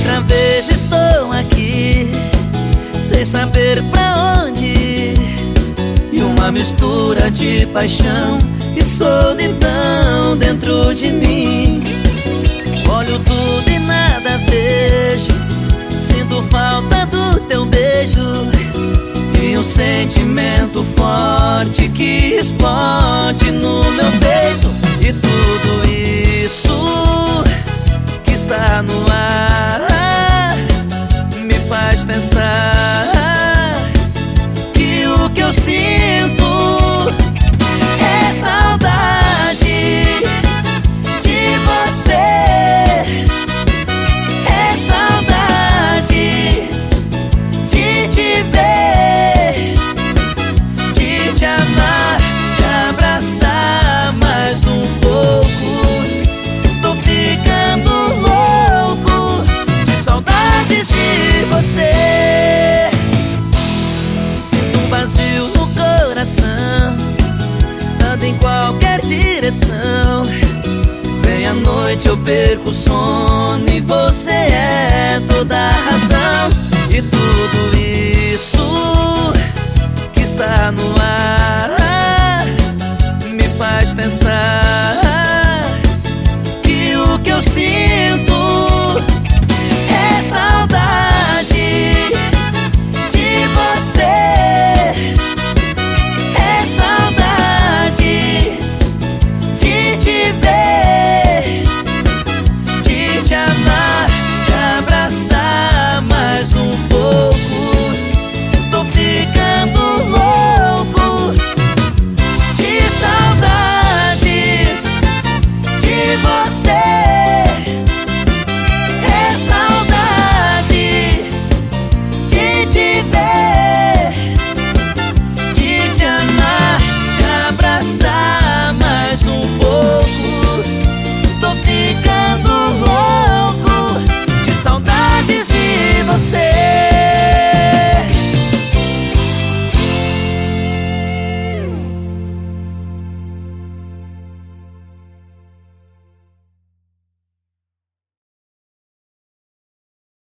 Outra vez estou aqui, sem saber pra onde ir, e uma mistura de paixão e solidão dentro de mim. Olho tudo e nada vejo, sinto falta do teu beijo, e um sentimento forte que explode no meu peito. E tudo isso que está no ar me faz pensar que o que eu sinto é saudade de você, é saudade de te ver, de te amar, te abraçar mais um pouco. Tô ficando louco de saudades de você. Sinto um vazio no coração, ando em qualquer direção. Vem a noite, eu perco o sono, e você é toda a razão. E tudo isso que está no ar me faz pensar